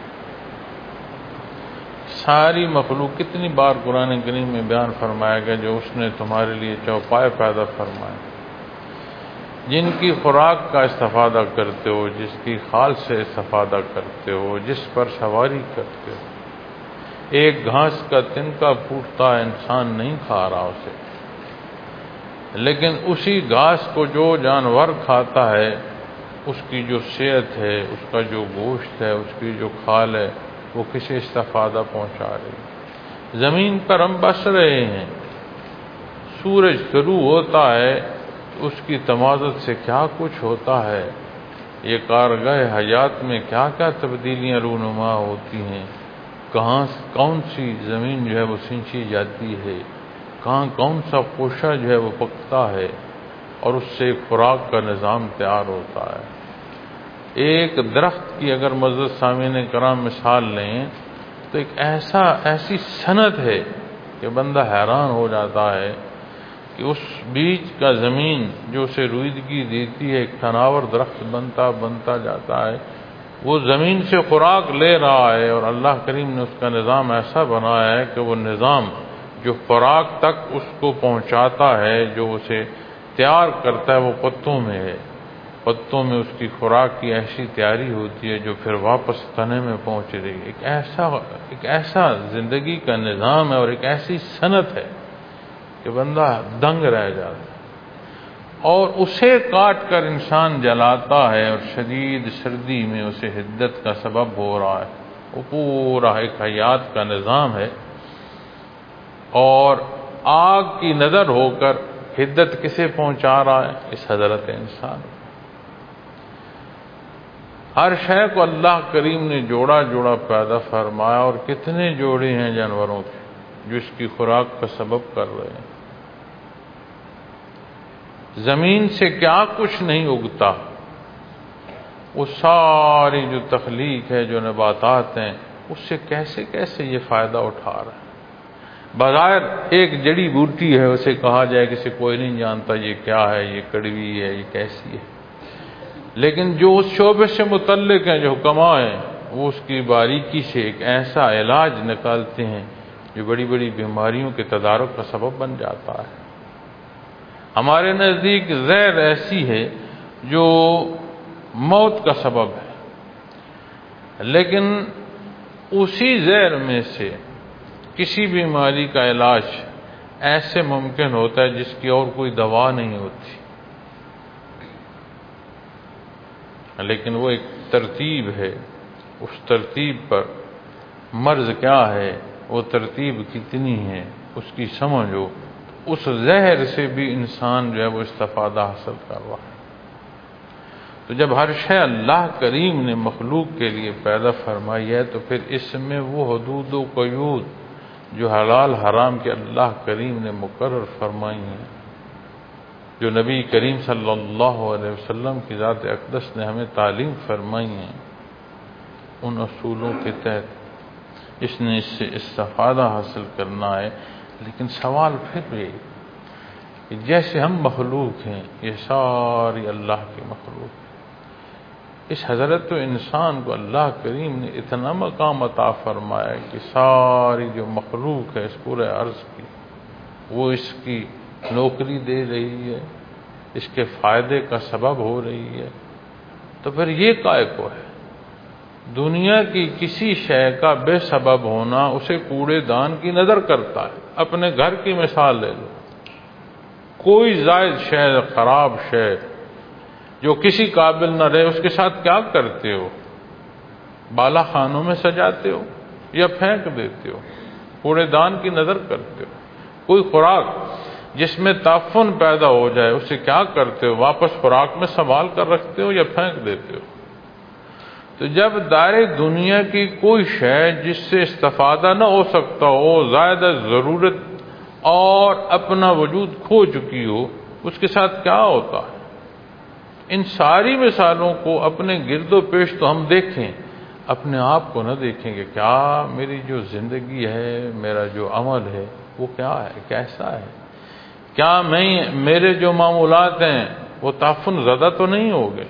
ساری مخلوق، کتنی بار قرآن کریم میں بیان فرمایا گیا جو اس نے تمہارے لیے چوپائے پیدا فرمائے، جن کی خوراک کا استفادہ کرتے ہو، جس کی خال سے استفادہ کرتے ہو، جس پر سواری کرتے ہو۔ ایک گھاس کا تنکا پھوٹتا ہے، انسان نہیں کھا رہا اسے، لیکن اسی گھاس کو جو جانور کھاتا ہے اس کی جو صحت ہے، اس کا جو گوشت ہے، اس کی جو کھال ہے، وہ کسے استفادہ پہنچا رہی ہے۔ زمین پر ہم بس رہے ہیں، سورج طلوع ہوتا ہے، اس کی تمازت سے کیا کچھ ہوتا ہے، یہ کارگاہ حیات میں کیا کیا تبدیلیاں رونما ہوتی ہیں، کہاں کون سی زمین جو ہے وہ سینچی جاتی ہے، کہاں کون سا خوشہ جو ہے وہ پکتا ہے، اور اس سے ایک خوراک کا نظام تیار ہوتا ہے۔ ایک درخت کی اگر معزز سامعین کرام مثال لیں تو ایک ایسا ایسی صنعت ہے کہ بندہ حیران ہو جاتا ہے کہ اس بیج کا زمین جو اسے رویدگی دیتی ہے، ایک تناور درخت بنتا بنتا جاتا ہے، وہ زمین سے خوراک لے رہا ہے، اور اللہ کریم نے اس کا نظام ایسا بنایا ہے کہ وہ نظام جو خوراک تک اس کو پہنچاتا ہے، جو اسے تیار کرتا ہے، وہ پتوں میں ہے، پتوں میں اس کی خوراک کی ایسی تیاری ہوتی ہے جو پھر واپس تنے میں پہنچ رہی ہے۔ ایک ایسا ایک ایسا زندگی کا نظام ہے اور ایک ایسی صنعت ہے کہ بندہ دنگ رہ جاتا ہے، اور اسے کاٹ کر انسان جلاتا ہے، اور شدید سردی میں اسے حدت کا سبب ہو رہا ہے۔ وہ پورا ایک حیات کا نظام ہے، اور آگ کی نظر ہو کر حدت کسے پہنچا رہا ہے؟ اس حضرت انسان۔ ہر شے کو اللہ کریم نے جوڑا جوڑا پیدا فرمایا، اور کتنے جوڑے ہیں جانوروں کے جو اس کی خوراک کا سبب کر رہے ہیں۔ زمین سے کیا کچھ نہیں اگتا، وہ ساری جو تخلیق ہے، جو نباتات ہیں، اس سے کیسے کیسے یہ فائدہ اٹھا رہا ہے۔ بظاہر ایک جڑی بوٹی ہے، اسے کہا جائے کسی کوئی نہیں جانتا یہ کیا ہے، یہ کڑوی ہے، یہ کیسی ہے، لیکن جو اس شعبے سے متعلق ہیں، جو حکماء ہیں، وہ اس کی باریکی سے ایک ایسا علاج نکالتے ہیں جو بڑی بڑی بیماریوں کے تدارک کا سبب بن جاتا ہے۔ ہمارے نزدیک زہر ایسی ہے جو موت کا سبب ہے، لیکن اسی زہر میں سے کسی بیماری کا علاج ایسے ممکن ہوتا ہے جس کی اور کوئی دوا نہیں ہوتی، لیکن وہ ایک ترتیب ہے، اس ترتیب پر مرض کیا ہے، وہ ترتیب کتنی ہے، اس کی سمجھ ہو اس زہر سے بھی انسان جو ہے وہ استفادہ حاصل کر رہا ہے۔ تو جب ہر شے اللہ کریم نے مخلوق کے لیے پیدا فرمائی ہے تو پھر اس میں وہ حدود و قیود جو حلال حرام کے اللہ کریم نے مقرر فرمائی ہیں، جو نبی کریم صلی اللہ علیہ وسلم کی ذات اقدس نے ہمیں تعلیم فرمائی ہیں، ان اصولوں کے تحت اس نے اس سے استفادہ حاصل کرنا ہے۔ لیکن سوال پھر یہ کہ جیسے ہم مخلوق ہیں، یہ ساری اللہ کی مخلوق ہے، اس حضرت و انسان کو اللہ کریم نے اتنا مقام عطا فرمایا کہ ساری جو مخلوق ہے اس پورے عرض کی، وہ اس کی نوکری دے رہی ہے، اس کے فائدے کا سبب ہو رہی ہے، تو پھر یہ کائے کو ہے؟ دنیا کی کسی شے کا بے سبب ہونا اسے کوڑے دان کی نظر کرتا ہے۔ اپنے گھر کی مثال لے لو، کوئی زائد شے، خراب شے جو کسی قابل نہ رہے، اس کے ساتھ کیا کرتے ہو؟ بالا خانوں میں سجاتے ہو یا پھینک دیتے ہو؟ کوڑے دان کی نظر کرتے ہو؟ کوئی خوراک جس میں تعفن پیدا ہو جائے اسے کیا کرتے ہو؟ واپس خوراک میں سنبھال کر رکھتے ہو یا پھینک دیتے ہو؟ تو جب دار دنیا کی کوئی شے جس سے استفادہ نہ ہو سکتا ہو، زائد ضرورت اور اپنا وجود کھو چکی ہو، اس کے ساتھ کیا ہوتا ہے؟ ان ساری مثالوں کو اپنے گرد و پیش تو ہم دیکھیں، اپنے آپ کو نہ دیکھیں کہ کیا میری جو زندگی ہے، میرا جو عمل ہے وہ کیا ہے، کیسا ہے؟ کیا میں میرے جو معمولات ہیں وہ تعفن زدہ تو نہیں ہو گئے؟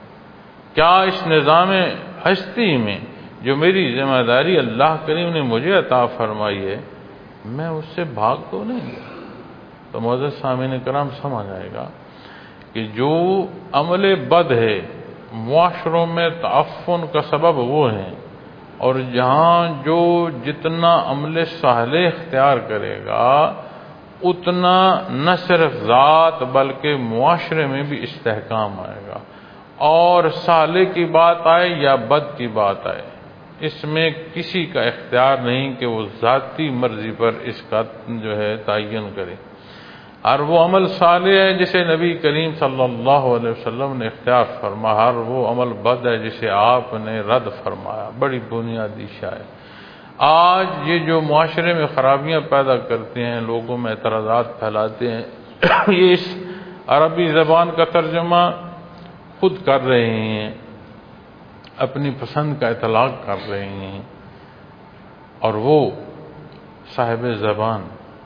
کیا اس نظام ہستی میں جو میری ذمہ داری اللہ کریم نے مجھے عطا فرمائی ہے، میں اس سے بھاگ تو نہیں گیا؟ تو معزز سامعین کرام سمجھ آئے گا کہ جو عمل بد ہے معاشروں میں تعفن کا سبب وہ ہیں، اور جہاں جو جتنا عمل صالح اختیار کرے گا اتنا نہ صرف ذات بلکہ معاشرے میں بھی استحکام آئے گا، اور صالح کی بات آئے یا بد کی بات آئے، اس میں کسی کا اختیار نہیں کہ وہ ذاتی مرضی پر اس کا جو ہے تعین کرے۔ ہر وہ عمل صالح ہے جسے نبی کریم صلی اللہ علیہ وسلم نے اختیار فرمایا، ہر وہ عمل بد ہے جسے آپ نے رد فرمایا۔ بڑی بنیادی شے آج یہ جو معاشرے میں خرابیاں پیدا کرتے ہیں، لوگوں میں اعتراضات پھیلاتے ہیں، یہ اس عربی زبان کا ترجمہ خود کر رہے ہیں، اپنی پسند کا اطلاق کر رہے ہیں، اور وہ صاحب زبان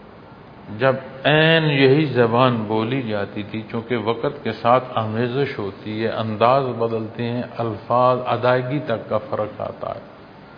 جب عین یہی زبان بولی جاتی تھی، چونکہ وقت کے ساتھ آمیزش ہوتی ہے، انداز بدلتے ہیں، الفاظ ادائیگی تک کا فرق آتا ہے۔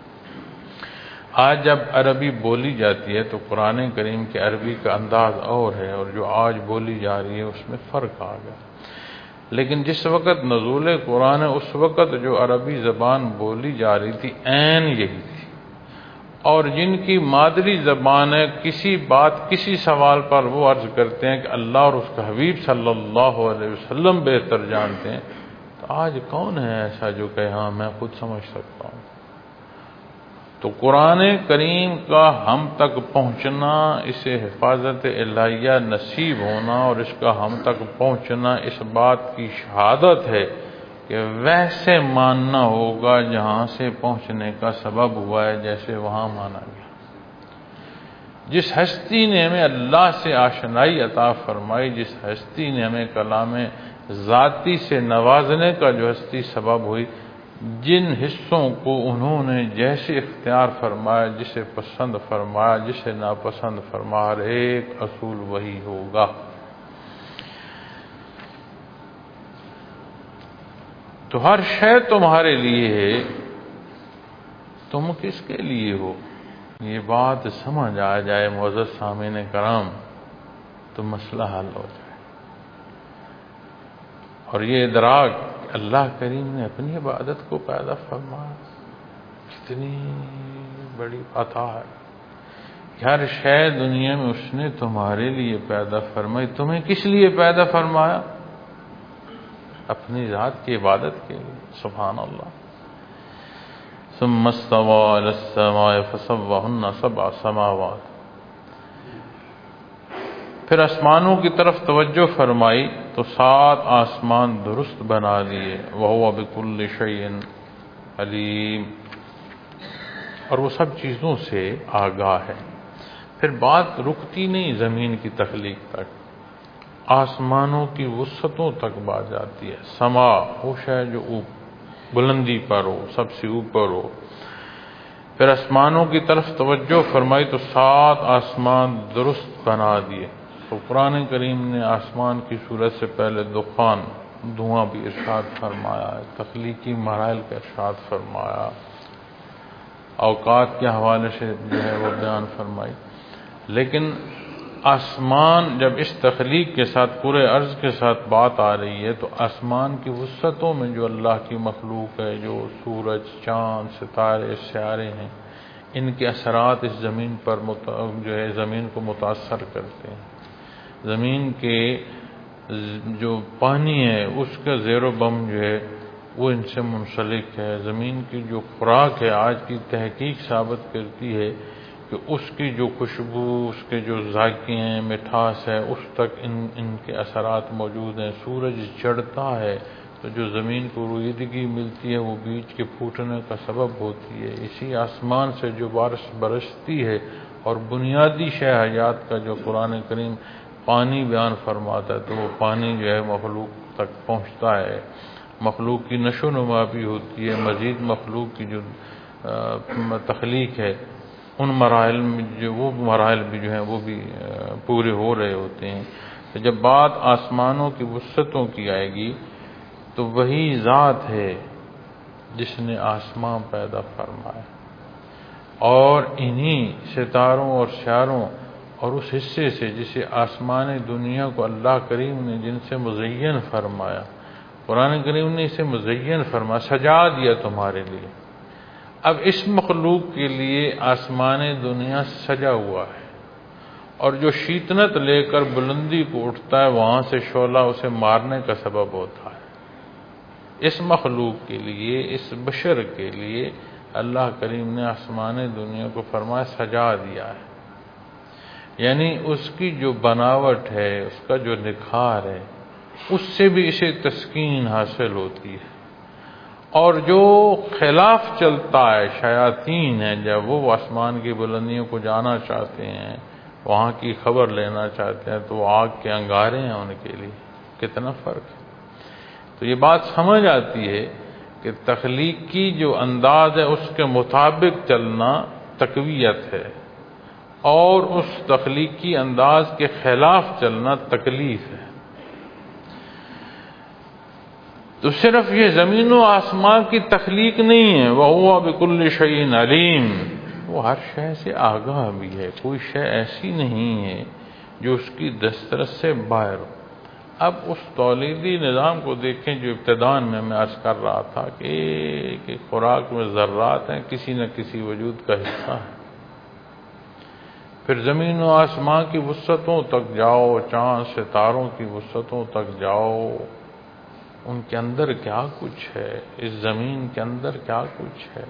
آج جب عربی بولی جاتی ہے تو قرآن کریم کے عربی کا انداز اور ہے، اور جو آج بولی جا رہی ہے اس میں فرق آ گیا۔ لیکن جس وقت نزول قرآن ہے اس وقت جو عربی زبان بولی جا رہی تھی عین یہی تھی، اور جن کی مادری زبان ہے کسی بات کسی سوال پر وہ عرض کرتے ہیں کہ اللہ اور اس کا حبیب صلی اللہ علیہ وسلم بہتر جانتے ہیں، تو آج کون ہے ایسا جو کہ ہاں میں خود سمجھ سکتا ہوں؟ تو قرآن کریم کا ہم تک پہنچنا، اسے حفاظت الہیہ نصیب ہونا اور اس کا ہم تک پہنچنا اس بات کی شہادت ہے کہ ویسے ماننا ہوگا جہاں سے پہنچنے کا سبب ہوا ہے، جیسے وہاں مانا گیا۔ جس ہستی نے ہمیں اللہ سے آشنائی عطا فرمائی، جس ہستی نے ہمیں کلام ذاتی سے نوازنے کا جو ہستی سبب ہوئی، جن حصوں کو انہوں نے جیسے اختیار فرمایا، جسے پسند فرمایا، جسے ناپسند فرمایا، ہر ایک اصول وہی ہوگا۔ تو ہر شے تمہارے لیے ہے، تم کس کے لیے ہو؟ یہ بات سمجھ آ جائے معزز سامعین کرام تو مسئلہ حل ہو جائے، اور یہ ادراک اللہ کریم نے اپنی عبادت کو پیدا فرمایا، کتنی بڑی عطا ہے۔ ہر شے دنیا میں اس نے تمہارے لیے پیدا فرمائی، تمہیں کس لیے پیدا فرمایا؟ اپنی ذات کی عبادت کے لیے۔ سبحان اللہ۔ ثم استوى إلى السماء فسواهن سبع سماوات۔ پھر آسمانوں کی طرف توجہ فرمائی تو سات آسمان درست بنا دیے، وَهُوَ بِكُلِّ شَيْءٍ علیم، اور وہ سب چیزوں سے آگاہ ہے۔ پھر بات رکتی نہیں زمین کی تخلیق تک، آسمانوں کی وسعتوں تک بات جاتی ہے۔ سما وہ ہے جو بلندی پر ہو، سب سے اوپر ہو۔ پھر آسمانوں کی طرف توجہ فرمائی تو سات آسمان درست بنا دیے۔ تو قرآن کریم نے آسمان کی صورت سے پہلے دخان، دھواں بھی ارشاد فرمایا ہے، تخلیقی مراحل کا ارشاد فرمایا، اوقات کے حوالے سے جو ہے وہ بیان فرمائی۔ لیکن آسمان جب اس تخلیق کے ساتھ پورے عرض کے ساتھ بات آ رہی ہے تو آسمان کی وسعتوں میں جو اللہ کی مخلوق ہے، جو سورج، چاند، ستارے، سیارے ہیں، ان کے اثرات اس زمین پر جو ہے زمین کو متاثر کرتے ہیں۔ زمین کے جو پانی ہے اس کا زیر و بم جو ہے وہ ان سے منسلک ہے۔ زمین کی جو خوراک ہے، آج کی تحقیق ثابت کرتی ہے کہ اس کی جو خوشبو، اس کے جو ذائقے ہیں، مٹھاس ہے، اس تک ان ان کے اثرات موجود ہیں۔ سورج چڑھتا ہے تو جو زمین کو رویدگی ملتی ہے وہ بیج کے پھوٹنے کا سبب ہوتی ہے۔ اسی آسمان سے جو بارش برستی ہے اور بنیادی شے حیات کا جو قرآن کریم پانی بیان فرماتا ہے تو وہ پانی جو ہے مخلوق تک پہنچتا ہے، مخلوق کی نشو و نما بھی ہوتی ہے، مزید مخلوق کی جو تخلیق ہے ان مراحل میں جو وہ مراحل بھی جو ہیں وہ بھی پورے ہو رہے ہوتے ہیں۔ تو جب بات آسمانوں کی وسعتوں کی آئے گی تو وہی ذات ہے جس نے آسمان پیدا فرمایا، اور انہی ستاروں اور سیاروں اور اس حصے سے جسے آسمان دنیا کو اللہ کریم نے جن سے مزین فرمایا، قرآن کریم نے اسے مزین فرمایا، سجا دیا تمہارے لیے۔ اب اس مخلوق کے لیے آسمان دنیا سجا ہوا ہے، اور جو شیطنت لے کر بلندی کو اٹھتا ہے وہاں سے شعلہ اسے مارنے کا سبب ہوتا ہے۔ اس مخلوق کے لیے، اس بشر کے لیے اللہ کریم نے آسمان دنیا کو فرمایا سجا دیا ہے، یعنی اس کی جو بناوٹ ہے، اس کا جو نکھار ہے، اس سے بھی اسے تسکین حاصل ہوتی ہے۔ اور جو خلاف چلتا ہے، شیاطین ہیں، جب وہ آسمان کی بلندیوں کو جانا چاہتے ہیں، وہاں کی خبر لینا چاہتے ہیں، تو وہ آگ کے انگارے ہیں ان کے لیے۔ کتنا فرق ہے۔ تو یہ بات سمجھ آتی ہے کہ تخلیق کی جو انداز ہے اس کے مطابق چلنا تقویت ہے، اور اس تخلیقی انداز کے خلاف چلنا تکلیف ہے۔ تو صرف یہ زمین و آسمان کی تخلیق نہیں ہے، وَهُوَ بِكُلِّ شَيْءٍ عَلِيمٌ، وہ ہر شے سے آگاہ بھی ہے، کوئی شے ایسی نہیں ہے جو اس کی دسترس سے باہر ہو۔ اب اس تولیدی نظام کو دیکھیں جو ابتدان میں میں عرض کر رہا تھا کہ ایک ایک خوراک میں ذرات ہیں، کسی نہ کسی وجود کا حصہ ہے۔ پھر زمین و آسمان کی وسعتوں تک جاؤ، چاند ستاروں کی وسعتوں تک جاؤ، ان کے اندر کیا کچھ ہے، اس زمین کے اندر کیا کچھ ہے،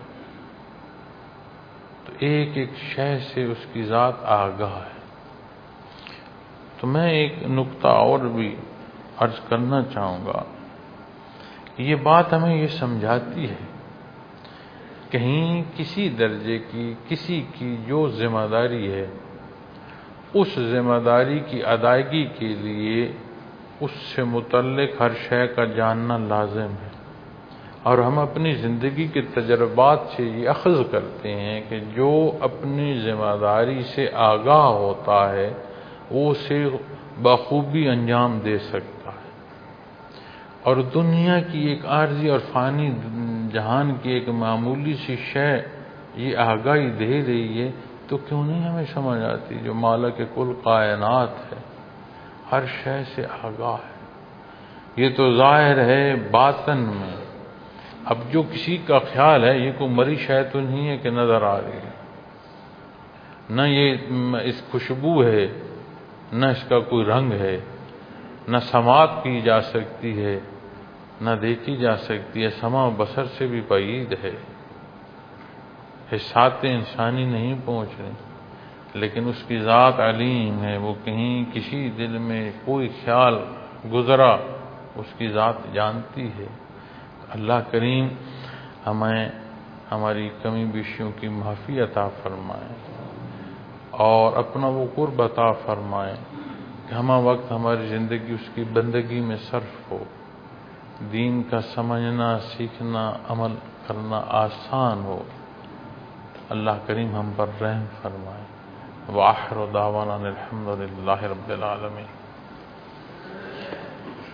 تو ایک ایک شے سے اس کی ذات آگاہ ہے۔ تو میں ایک نقطہ اور بھی عرض کرنا چاہوں گا کہ یہ بات ہمیں یہ سمجھاتی ہے کہیں کسی درجے کی کسی کی جو ذمہ داری ہے، اس ذمہ داری کی ادائیگی کے لیے اس سے متعلق ہر شے کا جاننا لازم ہے، اور ہم اپنی زندگی کے تجربات سے یہ اخذ کرتے ہیں کہ جو اپنی ذمہ داری سے آگاہ ہوتا ہے وہ اسے بخوبی انجام دے سکتا ہے، اور دنیا کی ایک عارضی اور فانی جہان کی ایک معمولی سی شے یہ آگاہی دے رہی ہے تو کیوں نہیں ہمیں سمجھ آتی؟ جو مالک کل کائنات ہے، ہر شے سے آگاہ ہے، یہ تو ظاہر ہے باطن میں۔ اب جو کسی کا خیال ہے یہ کوئی مری شے تو نہیں ہے کہ نظر آ رہی ہے، نہ یہ اس خوشبو ہے، نہ اس کا کوئی رنگ ہے، نہ سماعت کی جا سکتی ہے، نہ دیکھی جا سکتی ہے، سماع بصر سے بھی بعید ہے، حسات انسانی نہیں پہنچ رہی۔ لیکن اس کی ذات علیم ہے، وہ کہیں کسی دل میں کوئی خیال گزرا اس کی ذات جانتی ہے۔ اللہ کریم ہمیں ہماری کمی بیشیوں کی معافی عطا فرمائے اور اپنا وہ قرب عطا فرمائے کہ ہمہ وقت ہماری زندگی اس کی بندگی میں صرف ہو، دین کا سمجھنا، سیکھنا، عمل کرنا آسان ہو۔ اللہ کریم ہم پر رحم فرمائے۔ وآخر دعوانا الحمد للہ رب العالمین۔